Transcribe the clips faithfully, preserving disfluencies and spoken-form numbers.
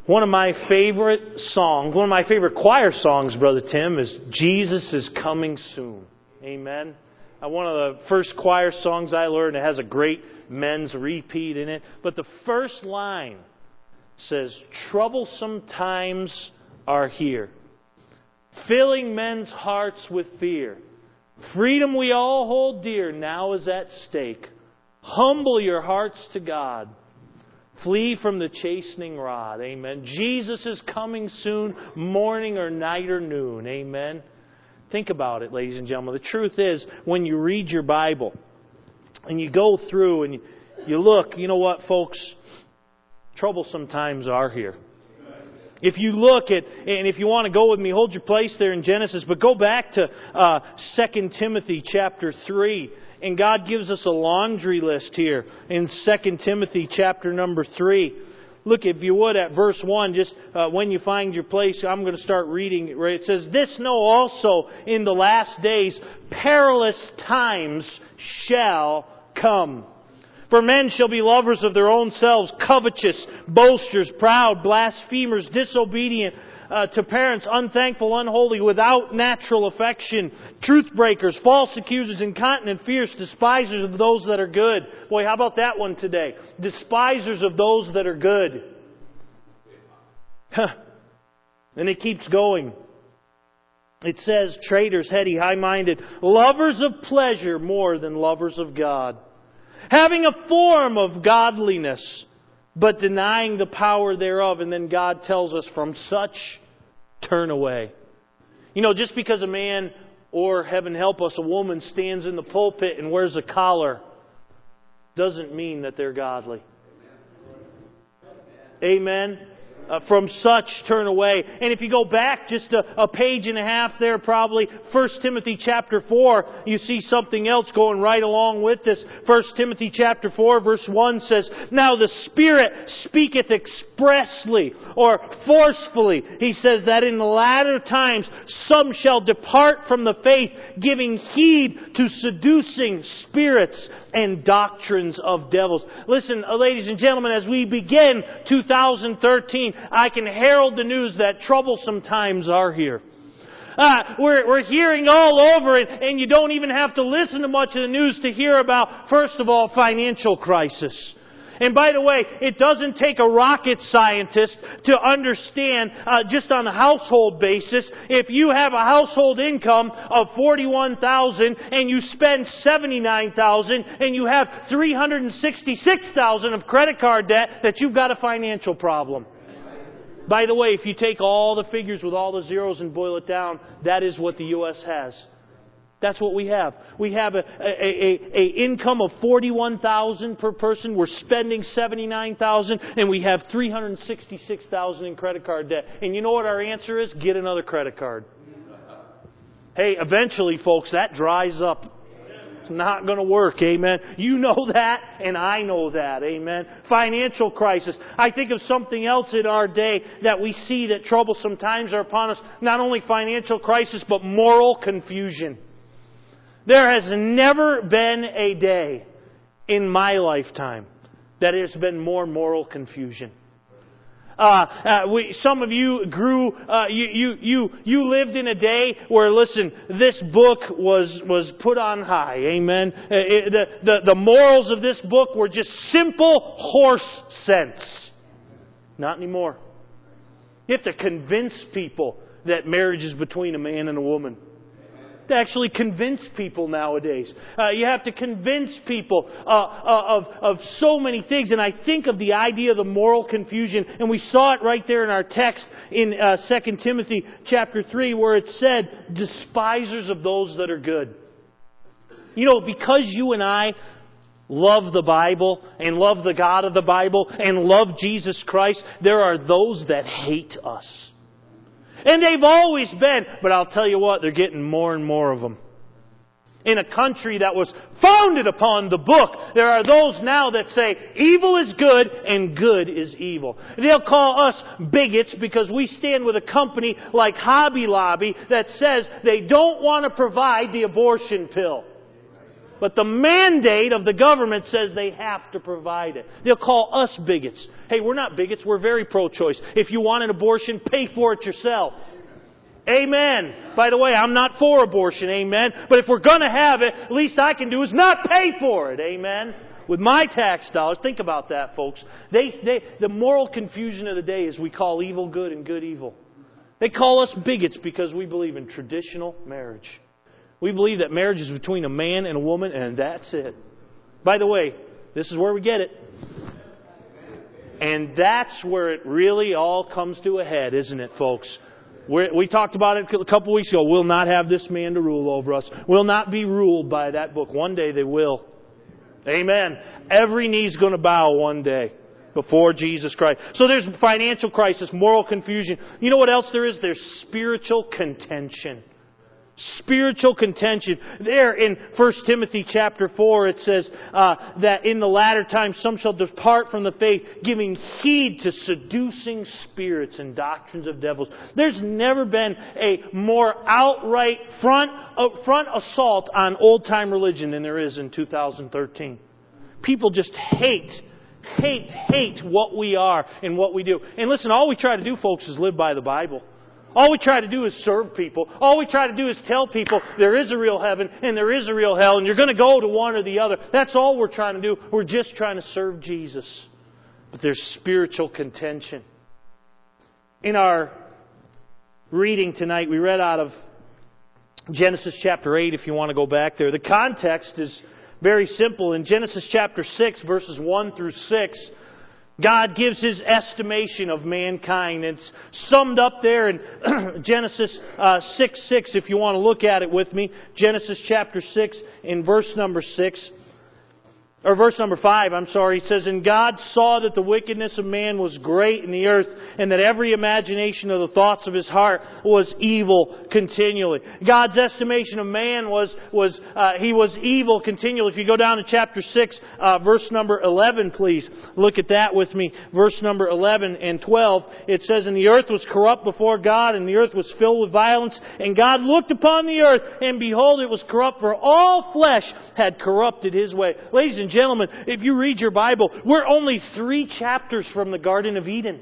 One of my favorite songs, one of my favorite choir songs, Brother Tim, is Jesus is Coming Soon. Amen. Uh, one of the first choir songs I learned, it has a great men's repeat in it. But the first line says, troublesome times are here, filling men's hearts with fear. Freedom we all hold dear now is at stake. Humble your hearts to God. Flee from the chastening rod. Amen. Jesus is coming soon, morning or night or noon. Amen. Think about it, ladies and gentlemen. The truth is, when you read your Bible and you go through and you, you look, you know what, folks? Troublesome times are here. If you look at, and if you want to go with me, hold your place there in Genesis, but go back to uh, Second Timothy chapter three. And God gives us a laundry list here in Second Timothy chapter number three. Look, if you would, at verse one, just uh, when you find your place, I'm going to start reading it. Right? It says, this know also in the last days perilous times shall come. For men shall be lovers of their own selves, covetous, boasters, proud, blasphemers, disobedient uh, to parents, unthankful, unholy, without natural affection, truth breakers, false accusers, incontinent, fierce, despisers of those that are good. Boy, how about that one today? Despisers of those that are good. And it keeps going. It says, traitors, heady, high-minded, lovers of pleasure more than lovers of God, having a form of godliness, but denying the power thereof. And then God tells us, from such turn away. You know, just because a man, or heaven help us, a woman stands in the pulpit and wears a collar, doesn't mean that they're godly. Amen. Uh, from such turn away. And if you go back just a, a page and a half there, probably First Timothy chapter four, you see something else going right along with this. First Timothy chapter four verse one says, now the Spirit speaketh expressly or forcefully. He says that in the latter times some shall depart from the faith, giving heed to seducing spirits and doctrines of devils. Listen, ladies and gentlemen, as we begin two thousand thirteen, I can herald the news that troublesome times are here. Uh, we're, we're hearing all over it, and you don't even have to listen to much of the news to hear about, first of all, financial crisis. And by the way, it doesn't take a rocket scientist to understand, uh, just on a household basis, if you have a household income of forty-one thousand dollars and you spend seventy-nine thousand dollars and you have three hundred sixty-six thousand dollars of credit card debt, that you've got a financial problem. By the way, if you take all the figures with all the zeros and boil it down, that is what the U S has. That's what we have. We have a, a, a, a income of forty-one thousand dollars per person. We're spending seventy-nine thousand dollars, and we have three hundred sixty-six thousand dollars in credit card debt. And you know what our answer is? Get another credit card. Hey, eventually, folks, that dries up. It's not going to work, amen. You know that, and I know that, amen. Financial crisis. I think of something else in our day that we see that troublesome times are upon us. Not only financial crisis, but moral confusion. There has never been a day in my lifetime that has been more moral confusion. Uh, uh, we, some of you grew, uh, you, you, you, you lived in a day where, listen, this book was, was put on high. Amen. Uh, it, the, the, the morals of this book were just simple horse sense. Not anymore. You have to convince people that marriage is between a man and a woman. To actually convince people nowadays. Uh, you have to convince people uh, uh, of, of so many things. And I think of the idea of the moral confusion. And we saw it right there in our text in uh, Second Timothy chapter three, where it said, despisers of those that are good. You know, because you and I love the Bible and love the God of the Bible and love Jesus Christ, there are those that hate us. And they've always been, but I'll tell you what, they're getting more and more of them. In a country that was founded upon the book, there are those now that say evil is good and good is evil. They'll call us bigots because we stand with a company like Hobby Lobby that says they don't want to provide the abortion pill. But the mandate of the government says they have to provide it. They'll call us bigots. Hey, we're not bigots. We're very pro-choice. If you want an abortion, pay for it yourself. Amen. By the way, I'm not for abortion. Amen. But if we're going to have it, at least I can do is not pay for it. Amen. With my tax dollars. Think about that, folks. They, they, the moral confusion of the day is we call evil good and good evil. They call us bigots because we believe in traditional marriage. We believe that marriage is between a man and a woman, and that's it. By the way, this is where we get it. And that's where it really all comes to a head, isn't it, folks? We're, we talked about it a couple weeks ago. We'll not have this man to rule over us. We'll not be ruled by that book. One day they will. Amen. Every knee's going to bow one day before Jesus Christ. So there's financial crisis, moral confusion. You know what else there is? There's spiritual contention. Spiritual contention. There in First Timothy chapter four it says uh, that in the latter times some shall depart from the faith, giving heed to seducing spirits and doctrines of devils. There's never been a more outright front, uh, front assault on old-time religion than there is in two thousand thirteen. People just hate, hate, hate what we are and what we do. And listen, all we try to do, folks, is live by the Bible. All we try to do is serve people. All we try to do is tell people there is a real heaven and there is a real hell and you're going to go to one or the other. That's all we're trying to do. We're just trying to serve Jesus. But there's spiritual contention. In our reading tonight, we read out of Genesis chapter eight, if you want to go back there. The context is very simple. In Genesis chapter six, verses one through six, God gives His estimation of mankind. It's summed up there in Genesis uh, six six, if you want to look at it with me. Genesis chapter six, in verse number six. Or verse number five, I'm sorry. It says, "And God saw that the wickedness of man was great in the earth, and that every imagination of the thoughts of his heart was evil continually." God's estimation of man was, was uh, he was evil continually. If you go down to chapter six, uh, verse number eleven, please. Look at that with me. Verse number eleven and twelve. It says, "And the earth was corrupt before God, and the earth was filled with violence. And God looked upon the earth, and behold, it was corrupt, for all flesh had corrupted His way." Ladies and gentlemen, if you read your Bible, we're only three chapters from the Garden of Eden.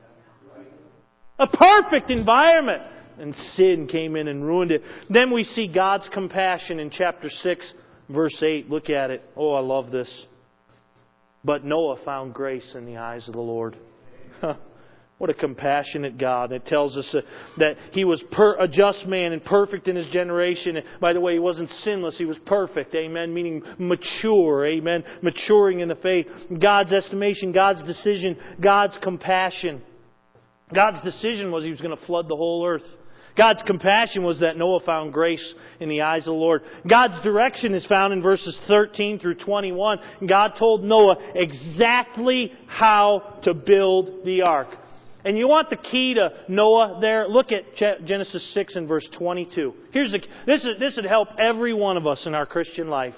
A perfect environment. And sin came in and ruined it. Then we see God's compassion in chapter six, verse eight. Look at it. Oh, I love this. "But Noah found grace in the eyes of the Lord." What a compassionate God. It tells us uh, that He was per- a just man and perfect in His generation. By the way, He wasn't sinless. He was perfect. Amen. Meaning mature. Amen. Maturing in the faith. God's estimation, God's decision, God's compassion. God's decision was He was going to flood the whole earth. God's compassion was that Noah found grace in the eyes of the Lord. God's direction is found in verses thirteen through twenty-one. God told Noah exactly how to build the ark. And you want the key to Noah there? Look at Genesis six and verse twenty-two. Here's the, this, is, this would help every one of us in our Christian life.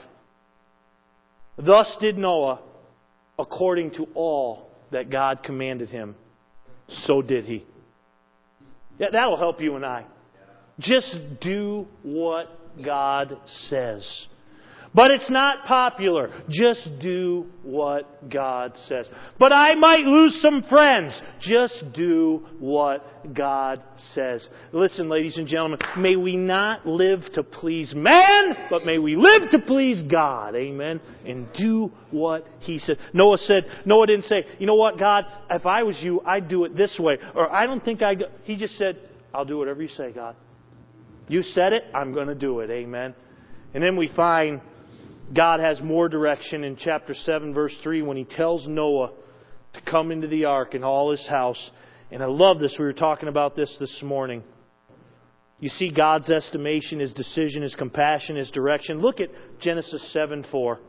"Thus did Noah, according to all that God commanded him, so did he." Yeah, that'll help you and I. Just do what God says. But it's not popular. Just do what God says. But I might lose some friends. Just do what God says. Listen, ladies and gentlemen, may we not live to please man, but may we live to please God. Amen. And do what He said. Noah said, Noah didn't say, "You know what, God, if I was you, I'd do it this way." Or, "I don't think I'd." He just said, "I'll do whatever you say, God. You said it, I'm going to do it." Amen. And then we find God has more direction in chapter seven, verse three, when He tells Noah to come into the ark and all his house. And I love this. We were talking about this this morning. You see God's estimation, His decision, His compassion, His direction. Look at Genesis seven four.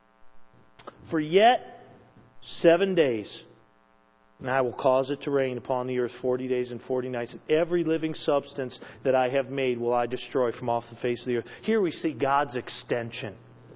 "For yet seven days, and I will cause it to rain upon the earth forty days and forty nights. And every living substance that I have made will I destroy from off the face of the earth." Here we see God's extension.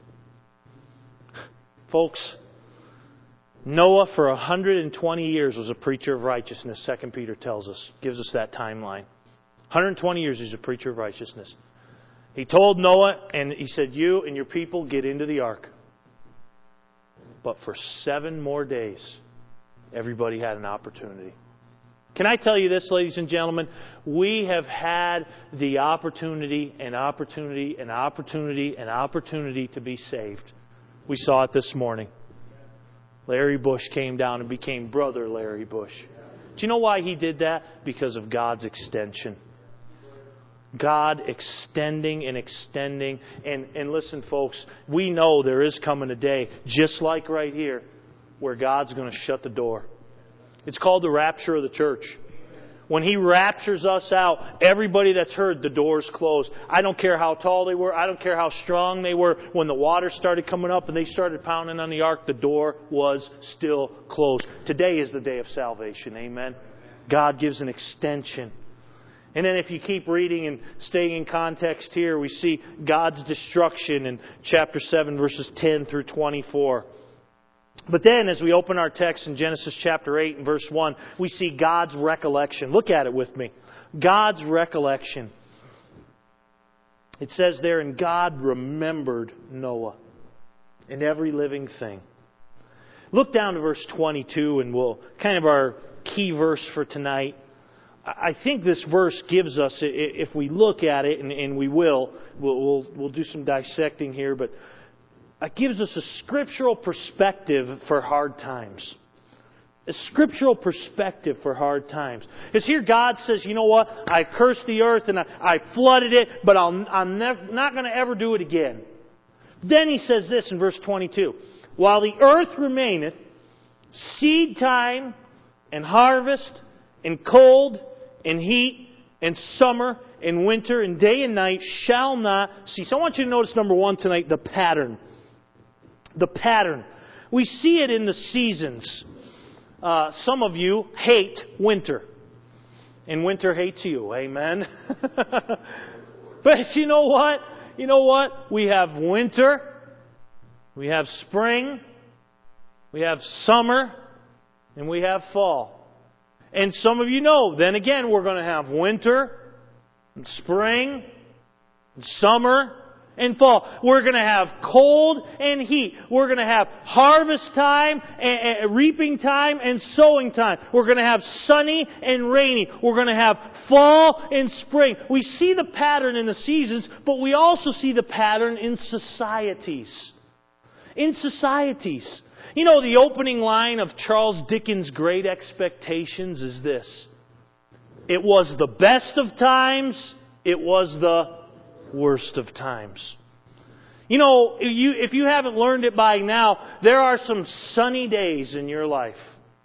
Folks, Noah for one hundred twenty years was a preacher of righteousness, Second Peter tells us. Gives us that timeline. one hundred twenty years he's a preacher of righteousness. He told Noah, and he said, you and your people get into the ark. But for seven more days, everybody had an opportunity. Can I tell you this, ladies and gentlemen? We have had the opportunity and opportunity and opportunity and opportunity to be saved. We saw it this morning. Larry Bush came down and became Brother Larry Bush. Do you know why he did that? Because of God's extension. God extending and extending. And, and listen, folks, we know there is coming a day, just like right here, where God's going to shut the door. It's called the rapture of the church. When He raptures us out, everybody that's heard, the door's closed. I don't care how tall they were. I don't care how strong they were. When the water started coming up and they started pounding on the ark, the door was still closed. Today is the day of salvation. Amen. God gives an extension. And then if you keep reading and staying in context here, we see God's destruction in chapter seven, verses ten through twenty-four. But then as we open our text in Genesis chapter eight and verse one, we see God's recollection. Look at it with me. God's recollection. It says there, and God remembered Noah and every living thing. Look down to verse twenty-two, and we'll kind of our key verse for tonight. I think this verse gives us, if we look at it, and, and we will, we'll, we'll, we'll do some dissecting here, but it gives us a scriptural perspective for hard times. A scriptural perspective for hard times. Because here God says, you know what? I cursed the earth and I, I flooded it, but I'll, I'm nev- not going to ever do it again. Then He says this in verse twenty-two. While the earth remaineth, seed time and harvest and cold and heat and summer and winter and day and night shall not cease. I want you to notice, number one tonight, the pattern. The pattern. We see it in the seasons. Uh, some of you hate winter. And winter hates you. Amen. But you know what? You know what? We have winter. We have spring. We have summer. And we have fall. And some of you know, then again, we're going to have winter, and spring, and summer, and fall. We're going to have cold and heat. We're going to have harvest time, and, and reaping time, and sowing time. We're going to have sunny and rainy. We're going to have fall and spring. We see the pattern in the seasons, but we also see the pattern in societies. In societies. You know, the opening line of Charles Dickens' Great Expectations is this. It was the best of times. It was the worst of times. You know, if you, if you haven't learned it by now, there are some sunny days in your life.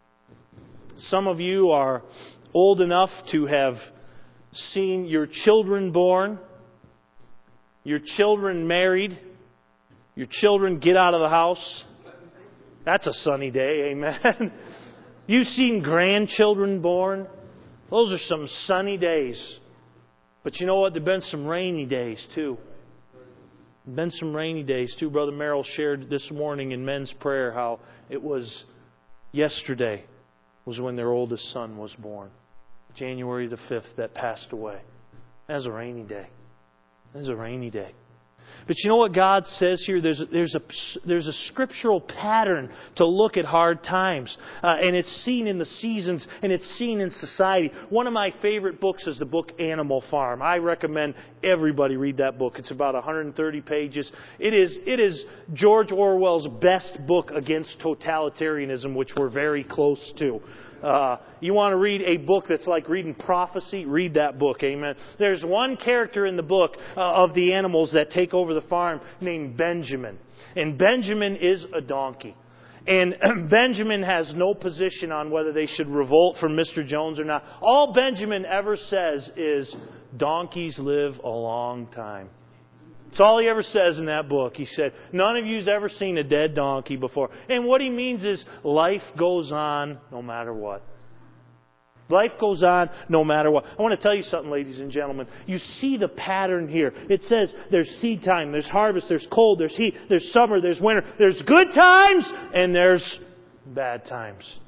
Some of you are old enough to have seen your children born, your children married, your children get out of the house. That's a sunny day, amen. You've seen grandchildren born. Those are some sunny days. But you know what? There have been some rainy days too. There have been some rainy days too. Brother Merrill shared this morning in men's prayer how it was yesterday was when their oldest son was born. January the fifth, that passed away. That was a rainy day. That was a rainy day. But you know what God says here? There's a, there's a, there's a scriptural pattern to look at hard times. Uh, and it's seen in the seasons and it's seen in society. One of my favorite books is the book Animal Farm. I recommend everybody read that book. It's about one hundred thirty pages. It is, it is George Orwell's best book against totalitarianism, which we're very close to. Uh, you want to read a book that's like reading prophecy? Read that book, amen. There's one character in the book uh, of the animals that take over the farm named Benjamin. And Benjamin is a donkey. And Benjamin has no position on whether they should revolt from Mister Jones or not. All Benjamin ever says is, donkeys live a long time. That's all he ever says in that book. He said, none of you's ever seen a dead donkey before. And what he means is life goes on no matter what. Life goes on no matter what. I want to tell you something, ladies and gentlemen. You see the pattern here. It says there's seed time, there's harvest, there's cold, there's heat, there's summer, there's winter, there's good times, and there's bad times.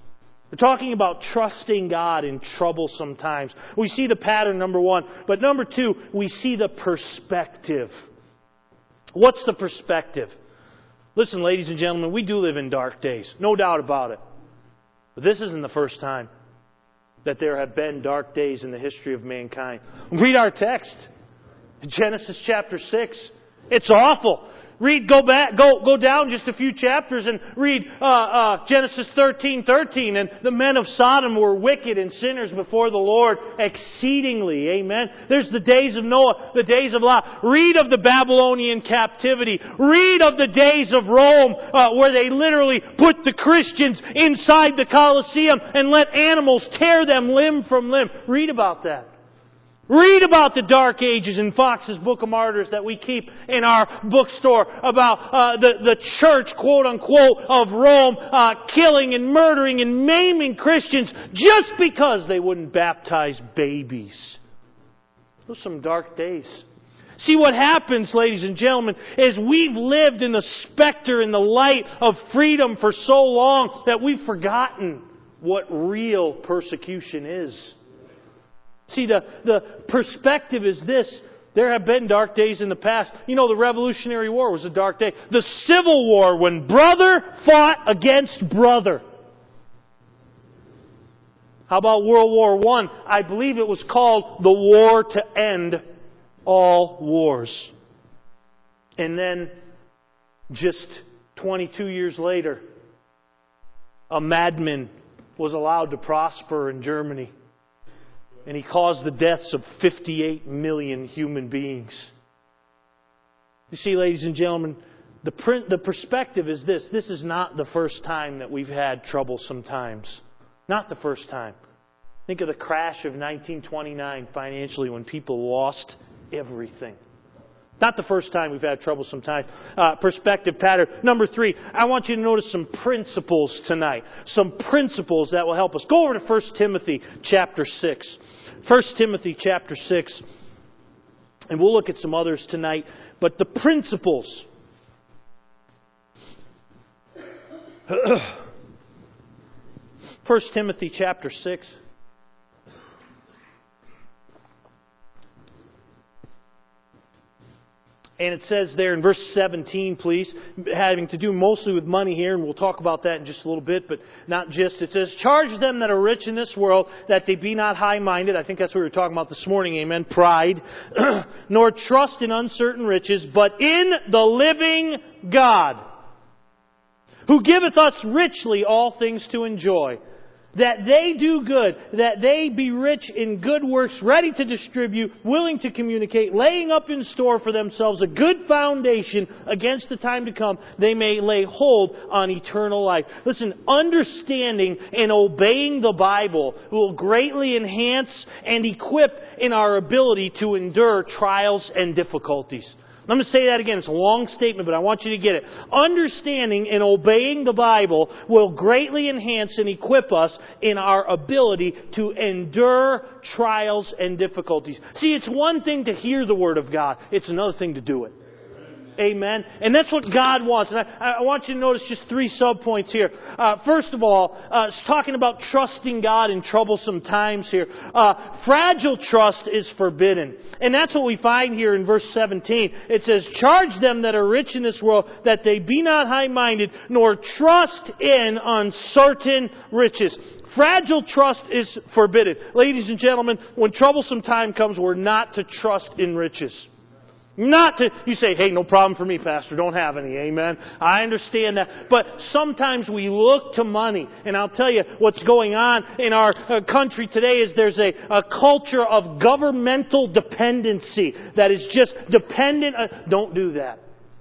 We're talking about trusting God in troublesome times. We see the pattern, number one. But number two, we see the perspective. What's the perspective? Listen, ladies and gentlemen, we do live in dark days. No doubt about it. But this isn't the first time that there have been dark days in the history of mankind. Read our text. Genesis chapter six. It's awful. Read, go back, go go down just a few chapters and read uh, uh, Genesis thirteen thirteen. And the men of Sodom were wicked and sinners before the Lord exceedingly. Amen. There's the days of Noah, the days of Lot. Read of the Babylonian captivity. Read of the days of Rome, uh, where they literally put the Christians inside the Colosseum and let animals tear them limb from limb. Read about that. Read about the dark ages in Fox's Book of Martyrs that we keep in our bookstore about uh, the, the church, quote unquote, of Rome uh, killing and murdering and maiming Christians just because they wouldn't baptize babies. Those are some dark days. See, what happens, ladies and gentlemen, is we've lived in the specter and the light of freedom for so long that we've forgotten what real persecution is. See, the, the perspective is this. There have been dark days in the past. You know, the Revolutionary War was a dark day. The Civil War, when brother fought against brother. How about World War One? I believe it was called the War to End All Wars. And then, just twenty-two years later, a madman was allowed to prosper in Germany. And he caused the deaths of fifty-eight million human beings. You see, ladies and gentlemen, the, print, the perspective is this. This is not the first time that we've had troublesome times. Not the first time. Think of the crash of nineteen twenty-nine financially when people lost everything. Not the first time we've had troublesome time. Uh, perspective pattern. Number three, I want you to notice some principles tonight. Some principles that will help us. Go over to First Timothy chapter six. First Timothy chapter six. And we'll look at some others tonight. But the principles. First Timothy chapter six. And it says there in verse seventeen, please, having to do mostly with money here, and we'll talk about that in just a little bit, but not just. It says, charge them that are rich in this world, that they be not high-minded. I think that's what we were talking about this morning, amen, pride. Nor trust in uncertain riches, but in the living God, who giveth us richly all things to enjoy. That they do good, that they be rich in good works, ready to distribute, willing to communicate, laying up in store for themselves a good foundation against the time to come, they may lay hold on eternal life. Listen, understanding and obeying the Bible will greatly enhance and equip in our ability to endure trials and difficulties. I'm going to say that again. It's a long statement, but I want you to get it. Understanding and obeying the Bible will greatly enhance and equip us in our ability to endure trials and difficulties. See, it's one thing to hear the Word of God. It's another thing to do it. Amen. And that's what God wants. And I, I want you to notice just three subpoints here. Uh, first of all, uh, it's talking about trusting God in troublesome times here. Uh, fragile trust is forbidden. And that's what we find here in verse seventeen. It says, charge them that are rich in this world, that they be not high-minded, nor trust in uncertain riches. Fragile trust is forbidden. Ladies and gentlemen, when troublesome time comes, we're not to trust in riches. Not to, you say, hey, no problem for me, Pastor. Don't have any. Amen. I understand that. But sometimes we look to money. And I'll tell you what's going on in our uh, country today is there's a, a culture of governmental dependency that is just dependent. Uh, don't do that.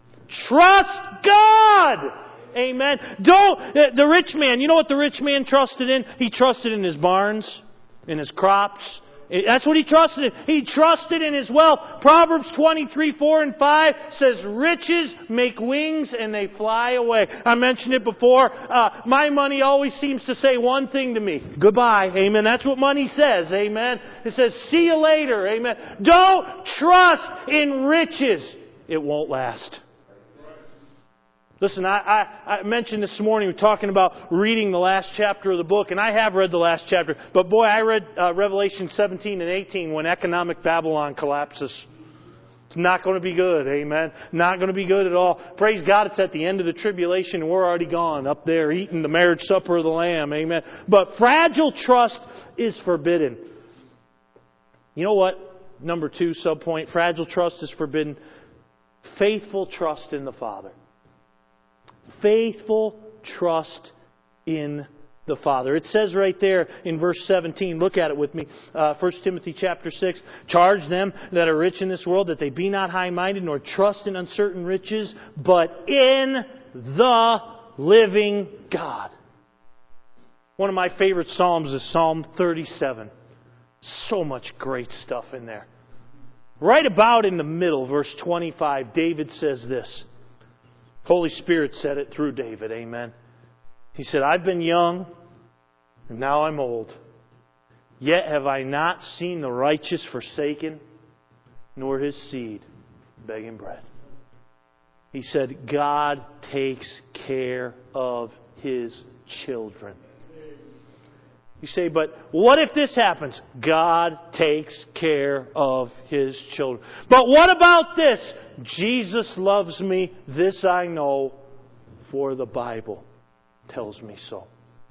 Trust God. Amen. Don't, uh, the rich man, you know what the rich man trusted in? He trusted in his barns, in his crops. That's what he trusted in. He trusted in his wealth. Proverbs twenty-three, four and five says, riches make wings and they fly away. I mentioned it before. Uh, my money always seems to say one thing to me. Goodbye. Amen. That's what money says. Amen. It says, see you later. Amen. Don't trust in riches. It won't last. Listen, I, I, I mentioned this morning, we were talking about reading the last chapter of the book, and I have read the last chapter. But boy, I read uh, Revelation seventeen and eighteen when economic Babylon collapses. It's not going to be good, amen? Not going to be good at all. Praise God, it's at the end of the tribulation and we're already gone up there eating the marriage supper of the Lamb, amen? But fragile trust is forbidden. You know what? Number two subpoint, fragile trust is forbidden. Faithful trust in the Father. Faithful trust in the Father. It says right there in verse seventeen, look at it with me, uh, First Timothy chapter six, charge them that are rich in this world that they be not high-minded nor trust in uncertain riches, but in the living God. One of my favorite Psalms is Psalm thirty-seven. So much great stuff in there. Right about in the middle, verse twenty-five, David says this. Holy Spirit said it through David, amen. He said, I've been young, and now I'm old. Yet have I not seen the righteous forsaken, nor his seed begging bread. He said, God takes care of His children. You say, but what if this happens? God takes care of His children. But what about this? Jesus loves me, this I know, for the Bible tells me so.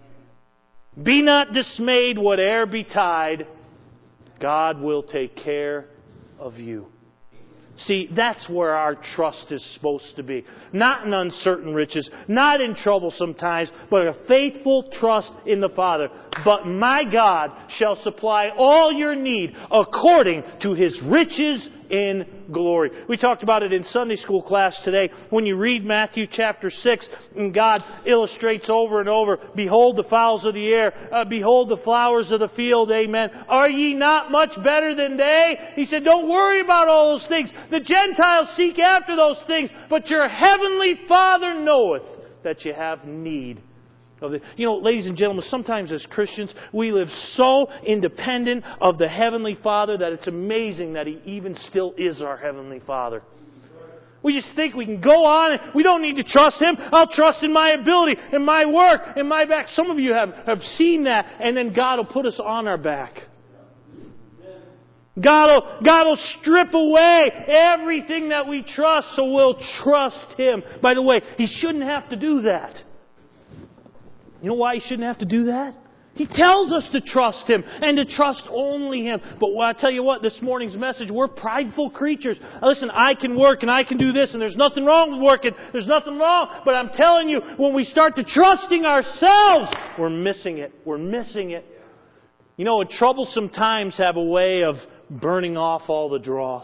Be not dismayed, whate'er betide, God will take care of you. See, that's where our trust is supposed to be. Not in uncertain riches, not in troublesome times, but a faithful trust in the Father. But my God shall supply all your need according to His riches in glory. We talked about it in Sunday school class today. When you read Matthew chapter six, and God illustrates over and over, behold the fowls of the air, uh, behold the flowers of the field, amen. Are ye not much better than they? He said, don't worry about all those things. The Gentiles seek after those things, but your heavenly Father knoweth that you have need of it. You know, ladies and gentlemen, sometimes as Christians, we live so independent of the Heavenly Father that it's amazing that He even still is our Heavenly Father. We just think we can go on and we don't need to trust Him. I'll trust in my ability, in my work, in my back. Some of you have, have seen that, and then God will put us on our back. God will, God will strip away everything that we trust, so we'll trust Him. By the way, He shouldn't have to do that. You know why He shouldn't have to do that? He tells us to trust Him and to trust only Him. But I tell you what, this morning's message, we're prideful creatures. Listen, I can work and I can do this and there's nothing wrong with working. There's nothing wrong. But I'm telling you, when we start to trusting ourselves, we're missing it. We're missing it. You know, troublesome times have a way of burning off all the dross.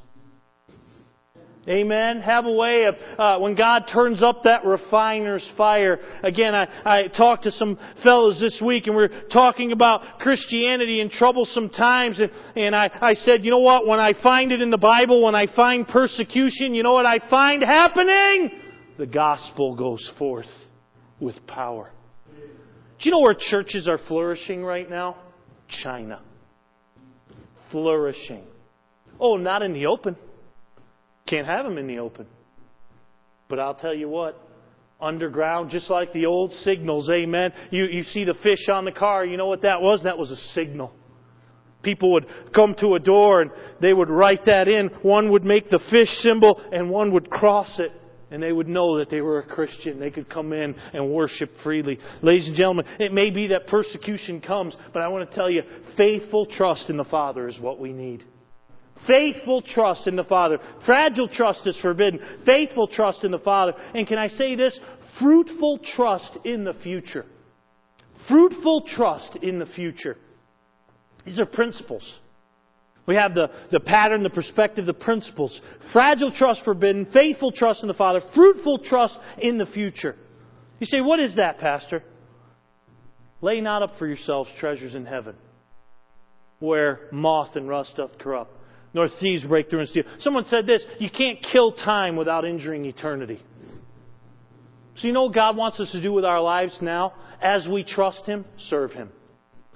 Amen. Have a way of, uh, when God turns up that refiner's fire. Again, I, I talked to some fellows this week and we we're talking about Christianity in troublesome times. And, and I, I said, you know what? When I find it in the Bible, when I find persecution, you know what I find happening? The gospel goes forth with power. Do you know where churches are flourishing right now? China. Flourishing. Oh, not in the open. Can't have them in the open. But I'll tell you what, underground, just like the old signals, amen. You, you see the fish on the car, you know what that was? That was a signal. People would come to a door and they would write that in. One would make the fish symbol and one would cross it. And they would know that they were a Christian. They could come in and worship freely. Ladies and gentlemen, it may be that persecution comes, but I want to tell you, faithful trust in the Father is what we need. Faithful trust in the Father. Fragile trust is forbidden. Faithful trust in the Father. And can I say this? Fruitful trust in the future. Fruitful trust in the future. These are principles. We have the, the pattern, the perspective, the principles. Fragile trust forbidden. Faithful trust in the Father. Fruitful trust in the future. You say, what is that, Pastor? Lay not up for yourselves treasures in heaven, where moth and rust doth corrupt, nor thieves break through and steal. Someone said this, you can't kill time without injuring eternity. So you know what God wants us to do with our lives now? As we trust Him, serve Him.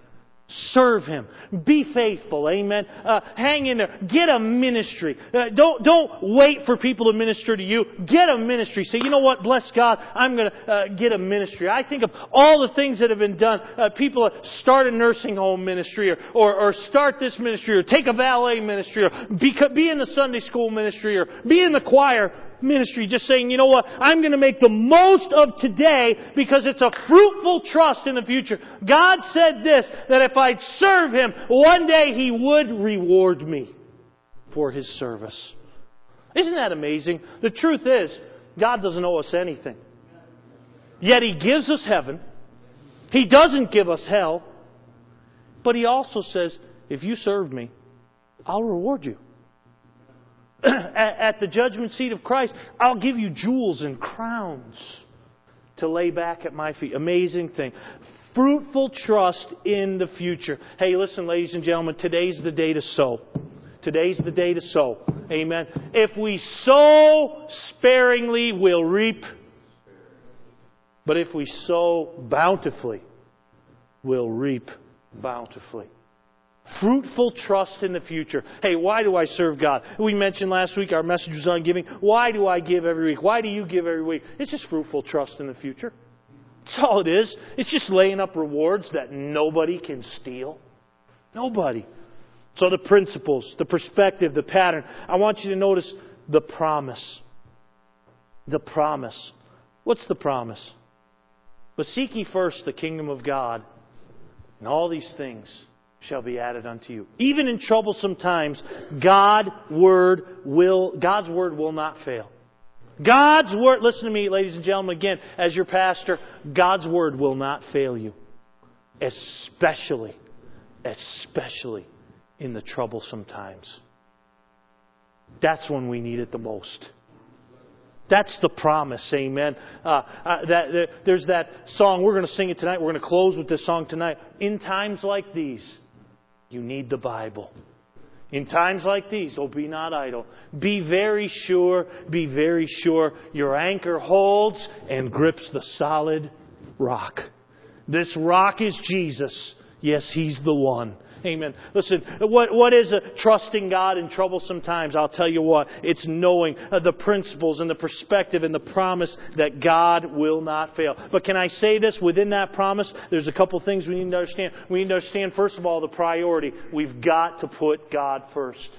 Serve Him. Be faithful. Amen. Uh, hang in there. Get a ministry. Uh, don't don't wait for people to minister to you. Get a ministry. Say, you know what? Bless God. I'm going to uh, get a ministry. I think of all the things that have been done. Uh, people start a nursing home ministry, or, or or start this ministry, or take a valet ministry, or be, be in the Sunday school ministry, or be in the choir ministry, just saying, you know what, I'm going to make the most of today because it's a fruitful trust in the future. God said this, that if I'd serve Him, one day He would reward me for His service. Isn't that amazing? The truth is, God doesn't owe us anything. Yet He gives us heaven. He doesn't give us hell. But He also says, if you serve me, I'll reward you. At, at the judgment seat of Christ, I'll give you jewels and crowns to lay back at my feet. Amazing thing. Fruitful trust in the future. Hey, listen, ladies and gentlemen, today's the day to sow. Today's the day to sow. Amen. If we sow sparingly, we'll reap. But if we sow bountifully, we'll reap bountifully. Fruitful trust in the future. Hey, why do I serve God? We mentioned last week, our message was on giving. Why do I give every week? Why do you give every week? It's just fruitful trust in the future. That's all it is. It's just laying up rewards that nobody can steal. Nobody. So the principles, the perspective, the pattern. I want you to notice the promise. The promise. What's the promise? But seek ye first the kingdom of God, and all these things shall be added unto you. Even in troublesome times, God word will, God's word will not fail. God's word, listen to me, ladies and gentlemen, again, as your pastor, God's word will not fail you. Especially, especially in the troublesome times. That's when we need it the most. That's the promise, amen. Uh, uh, that, that, there's that song, we're going to sing it tonight. We're going to close with this song tonight. In times like these, you need the Bible. In times like these, oh, be not idle. Be very sure, be very sure your anchor holds and grips the solid rock. This rock is Jesus. Yes, He's the one. Amen. Listen, what what is a trusting God in troublesome times? I'll tell you what. It's knowing uh, the principles and the perspective and the promise that God will not fail. But can I say this? Within that promise, there's a couple things we need to understand. We need to understand, first of all, the priority. We've got to put God first.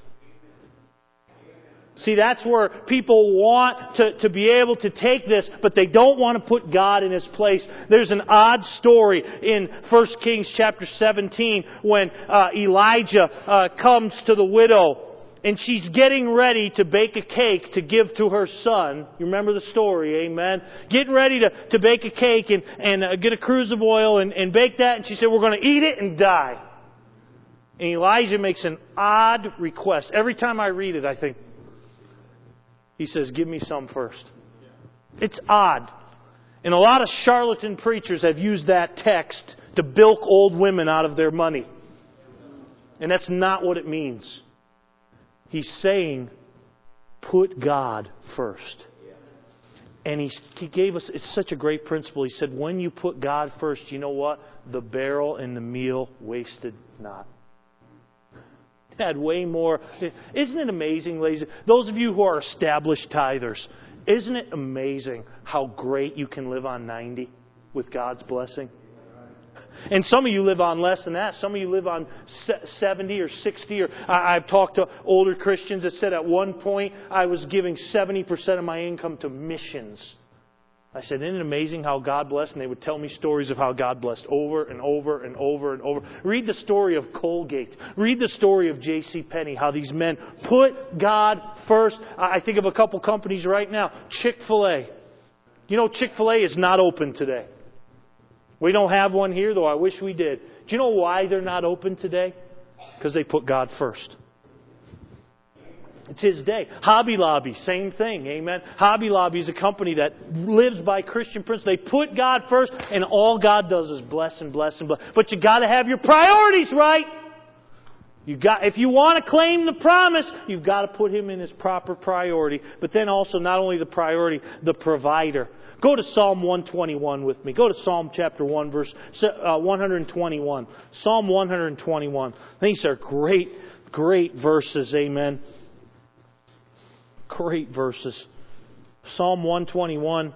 See, that's where people want to, to be able to take this, but they don't want to put God in His place. There's an odd story in First Kings chapter seventeen when uh, Elijah uh, comes to the widow and she's getting ready to bake a cake to give to her son. You remember the story, amen? Getting ready to, to bake a cake and, and uh, get a cruse of oil and, and bake that. And she said, we're going to eat it and die. And Elijah makes an odd request. Every time I read it, I think, he says, give me some first. It's odd. And a lot of charlatan preachers have used that text to bilk old women out of their money. And that's not what it means. He's saying, put God first. And he, he gave us, it's such a great principle. He said, when you put God first, you know what? The barrel and the meal wasted not. Had way more. Isn't it amazing, ladies? Those of you who are established tithers, isn't it amazing how great you can live on ninety with God's blessing? And some of you live on less than that. Some of you live on seventy or sixty. Or I've talked to older Christians that said at one point I was giving seventy percent of my income to missions. I said, isn't it amazing how God blessed? And they would tell me stories of how God blessed over and over and over and over. Read the story of Colgate. Read the story of J C Penney, how these men put God first. I think of a couple companies right now. Chick-fil-A. You know, Chick-fil-A is not open today. We don't have one here, though I wish we did. Do you know why they're not open today? Because they put God first. It's His day. Hobby Lobby, same thing. Amen. Hobby Lobby is a company that lives by Christian principles. They put God first, and all God does is bless and bless and bless. But you got to have your priorities right. You got, if you want to claim the promise, you've got to put Him in His proper priority. But then also not only the priority, the provider. Go to Psalm one twenty-one with me. Go to Psalm chapter one, verse uh, one twenty-one. Psalm one twenty-one. These are great, great verses. Amen. Great verses. Psalm one twenty-one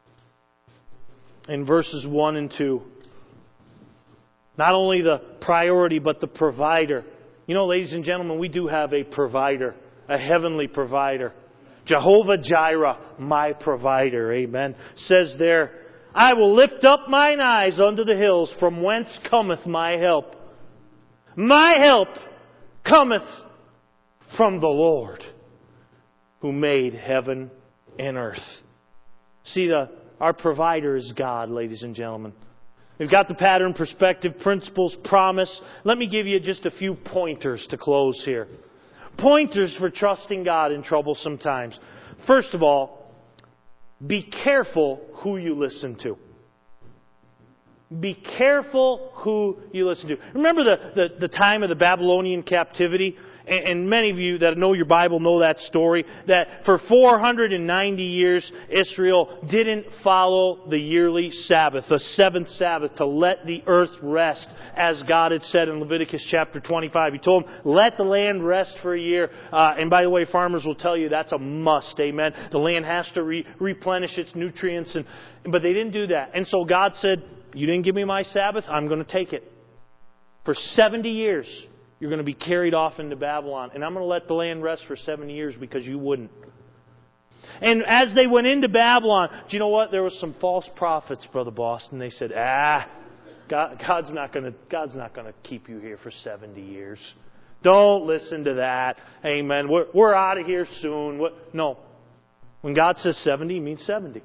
and verses one and two. Not only the priority, but the provider. You know, ladies and gentlemen, we do have a provider, a heavenly provider. Jehovah Jireh, my provider. Amen. Says there, I will lift up mine eyes unto the hills, from whence cometh my help. My help cometh from the Lord, who made heaven and earth. See, the, our provider is God, ladies and gentlemen. We've got the pattern, perspective, principles, promise. Let me give you just a few pointers to close here. Pointers for trusting God in troublesome times. First of all, be careful who you listen to. Be careful who you listen to. Remember the, the, the time of the Babylonian captivity? And, and many of you that know your Bible know that story. That for four hundred ninety years, Israel didn't follow the yearly Sabbath, the seventh Sabbath, to let the earth rest, as God had said in Leviticus chapter twenty-five. He told them, let the land rest for a year. Uh, and by the way, farmers will tell you that's a must. Amen. The land has to re- replenish its nutrients. And but they didn't do that. And so God said, you didn't give me my Sabbath, I'm going to take it. For seventy years, you're going to be carried off into Babylon. And I'm going to let the land rest for seventy years because you wouldn't. And as they went into Babylon, do you know what? There was some false prophets, Brother Boston. They said, ah, God, God's not going to God's not going to keep you here for seventy years. Don't listen to that. Amen. We're, we're out of here soon. What? No. When God says seventy, He means seventy.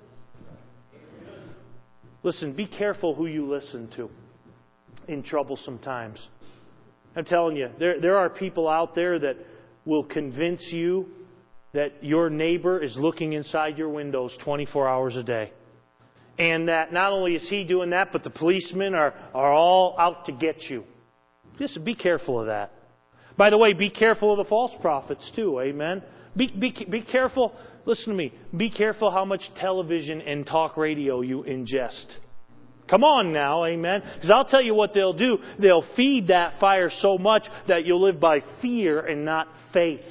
Listen, be careful who you listen to in troublesome times. I'm telling you, there, there are people out there that will convince you that your neighbor is looking inside your windows twenty-four hours a day. And that not only is he doing that, but the policemen are, are all out to get you. Just be careful of that. By the way, be careful of the false prophets too. Amen. Be, be, be careful. Listen to me. Be careful how much television and talk radio you ingest. Come on now, amen. Because I'll tell you what they'll do. They'll feed that fire so much that you'll live by fear and not faith.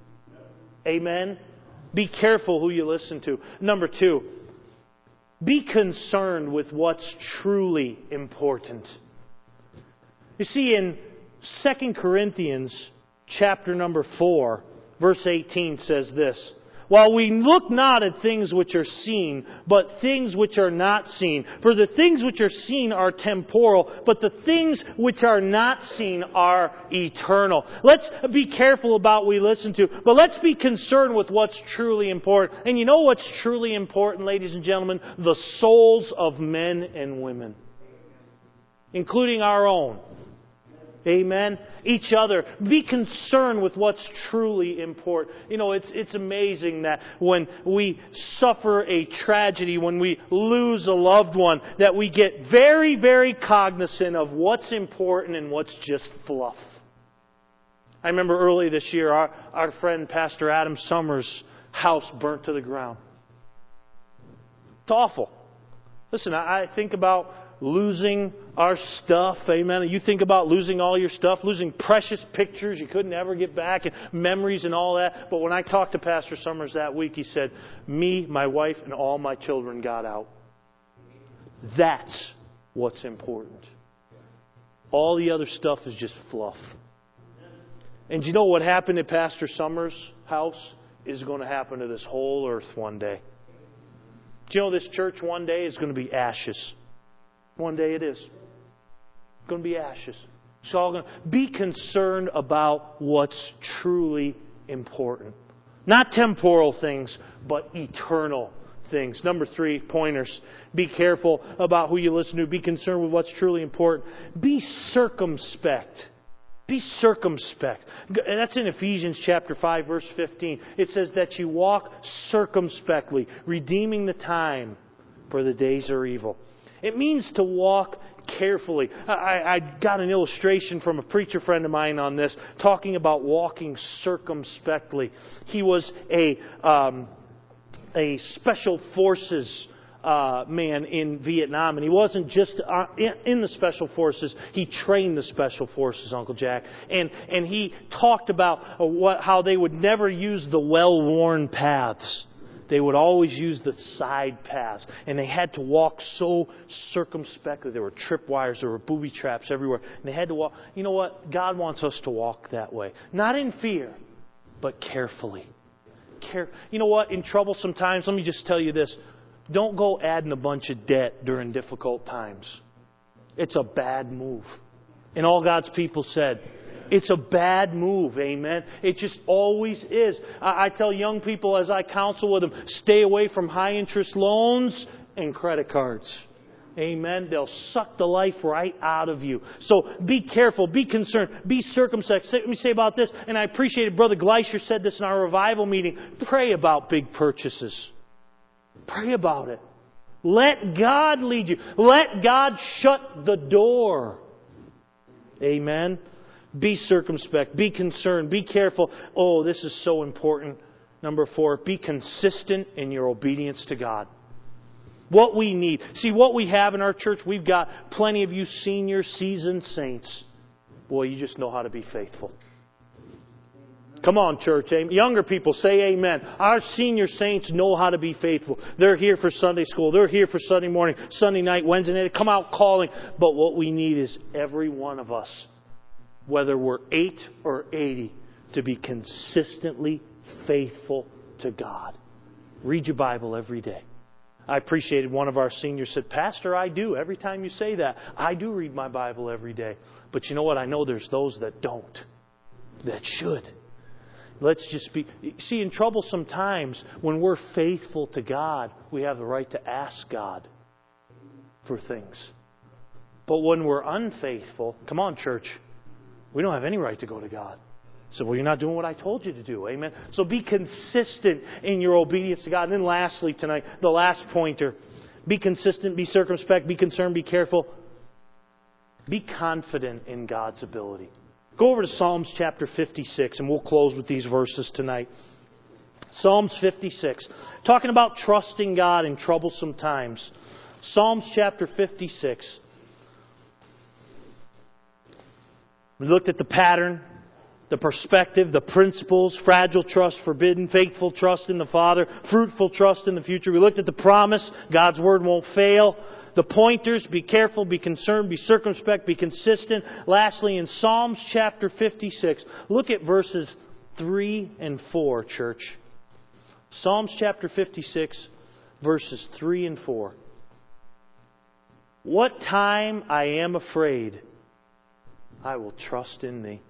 Amen. Be careful who you listen to. Number two, be concerned with what's truly important. You see, in Second Corinthians chapter number four, verse eighteen says this. While we look not at things which are seen, but things which are not seen. For the things which are seen are temporal, but the things which are not seen are eternal. Let's be careful about what we listen to, but let's be concerned with what's truly important. And you know what's truly important, ladies and gentlemen? The souls of men and women, including our own. Amen. Each other. Be concerned with what's truly important. You know, it's it's amazing that when we suffer a tragedy, when we lose a loved one, that we get very, very cognizant of what's important and what's just fluff. I remember early this year, our, our friend Pastor Adam Summers' house burnt to the ground. It's awful. Listen, I, I think about losing our stuff, amen. You think about losing all your stuff, losing precious pictures you couldn't ever get back, and memories and all that. But when I talked to Pastor Summers that week, he said, me, my wife, and all my children got out. That's what's important. All the other stuff is just fluff. And you know what happened at Pastor Summers' house is going to happen to this whole earth one day. Do you know this church one day is going to be ashes? One day it is. It's going to be ashes. It's all going to be concerned about what's truly important. Not temporal things, but eternal things. Number three, pointers. Be careful about who you listen to. Be concerned with what's truly important. Be circumspect. Be circumspect. And that's in Ephesians chapter five, verse fifteen. It says that you walk circumspectly, redeeming the time, for the days are evil. It means to walk carefully. I, I got an illustration from a preacher friend of mine on this, talking about walking circumspectly. He was a um, a special forces uh, man in Vietnam, and he wasn't just uh, in, in the special forces. He trained the special forces, Uncle Jack, and and he talked about uh, what how they would never use the well-worn paths. They would always use the side paths. And they had to walk so circumspectly. There were tripwires, there were booby traps everywhere. And they had to walk. You know what? God wants us to walk that way. Not in fear, but carefully. Care. You know what? In troublesome times, let me just tell you this. Don't go adding a bunch of debt during difficult times. It's a bad move. And all God's people said, it's a bad move, amen. It just always is. I, I tell young people as I counsel with them, stay away from high interest loans and credit cards. Amen. They'll suck the life right out of you. So be careful, be concerned, be circumspect. Let me say about this, and I appreciate it. Brother Gleischer said this in our revival meeting. Pray about big purchases. Pray about it. Let God lead you. Let God shut the door. Amen. Be circumspect. Be concerned. Be careful. Oh, this is so important. Number four, be consistent in your obedience to God. What we need. See, what we have in our church, we've got plenty of you senior seasoned saints. Boy, you just know how to be faithful. Come on, church. Younger people, say amen. Our senior saints know how to be faithful. They're here for Sunday school. They're here for Sunday morning, Sunday night, Wednesday night. They come out calling. But what we need is every one of us, whether we're eight or eighty, to be consistently faithful to God. Read your Bible every day. I appreciated one of our seniors said, Pastor, I do. Every time you say that, I do read my Bible every day. But you know what? I know there's those that don't, that should. Let's just be... See, in troublesome times, when we're faithful to God, we have the right to ask God for things. But when we're unfaithful, come on, church, we don't have any right to go to God. So, well, you're not doing what I told you to do. Amen. So be consistent in your obedience to God. And then lastly tonight, the last pointer. Be consistent, be circumspect, be concerned, be careful. Be confident in God's ability. Go over to Psalms chapter fifty-six, and we'll close with these verses tonight. Psalms fifty-six. Talking about trusting God in troublesome times. Psalms chapter fifty-six. We looked at the pattern, the perspective, the principles, fragile trust forbidden, faithful trust in the Father, fruitful trust in the future. We looked at the promise, God's Word won't fail. The pointers, be careful, be concerned, be circumspect, be consistent. Lastly, in Psalms chapter fifty-six, look at verses three and four, church. Psalms chapter fifty-six, verses three and four. What time I am afraid, I will trust in Thee.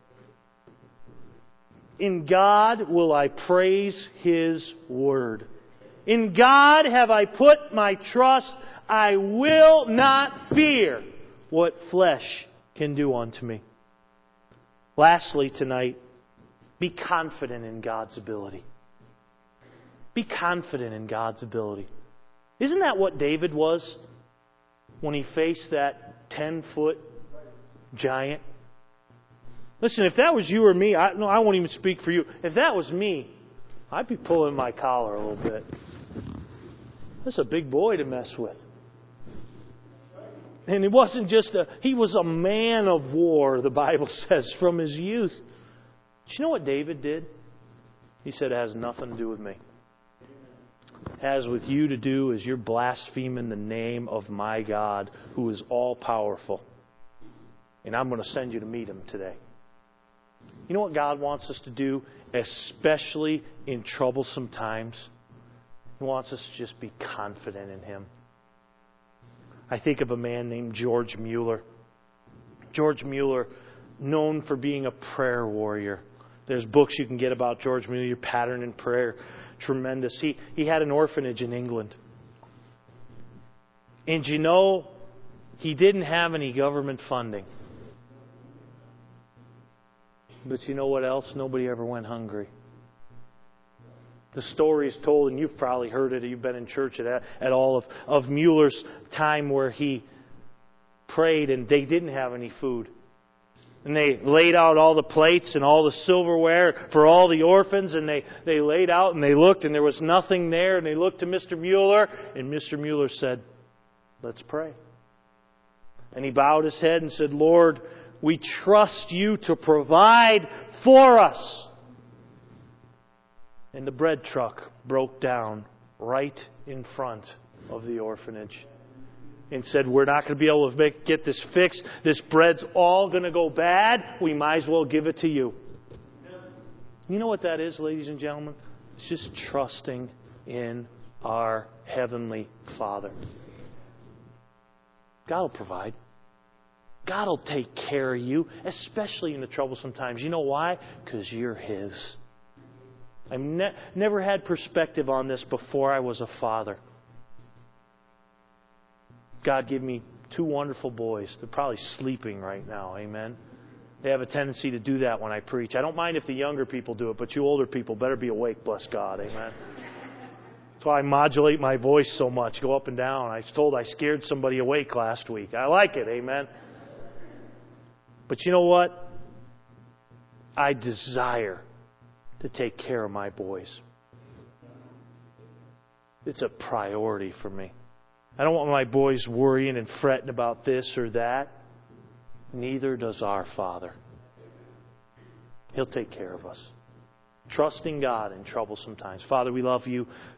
In God will I praise His Word. In God have I put my trust. I will not fear what flesh can do unto me. Lastly tonight, be confident in God's ability. Be confident in God's ability. Isn't that what David was when he faced that ten-foot giant? Listen, if that was you or me, I, no, I won't even speak for you. If that was me, I'd be pulling my collar a little bit. That's a big boy to mess with. And he wasn't just a, he was a man of war, the Bible says, from his youth. Do you know what David did? He said, it has nothing to do with me. It has with you to do as you're blaspheming the name of my God, who is all-powerful. And I'm going to send you to meet Him today. You know what God wants us to do, especially in troublesome times? He wants us to just be confident in Him. I think of a man named George Mueller. George Mueller, known for being a prayer warrior. There's books you can get about George Mueller, Your Pattern in Prayer. Tremendous. He, he had an orphanage in England. And you know, he didn't have any government funding. But you know what else? Nobody ever went hungry. The story is told, and you've probably heard it, you've been in church at, at all, of, of Mueller's time where he prayed and they didn't have any food. And they laid out all the plates and all the silverware for all the orphans, and they, they laid out and they looked and there was nothing there, and they looked to Mister Mueller, and Mister Mueller said, "Let's pray." And he bowed his head and said, "Lord, we trust you to provide for us." And the bread truck broke down right in front of the orphanage and said, "We're not going to be able to make, get this fixed. This bread's all going to go bad. We might as well give it to you." You know what that is, ladies and gentlemen? It's just trusting in our Heavenly Father. God will provide. God will take care of you, especially in the troublesome times. You know why? Because you're His. I've ne- never had perspective on this before I was a father. God gave me two wonderful boys. They're probably sleeping right now. Amen. They have a tendency to do that when I preach. I don't mind if the younger people do it, but you older people better be awake, bless God. Amen. That's why I modulate my voice so much, go up and down. I was told I scared somebody awake last week. I like it. Amen. But you know what? I desire to take care of my boys. It's a priority for me. I don't want my boys worrying and fretting about this or that. Neither does our Father. He'll take care of us. Trusting God in troublesome times. Father, we love you.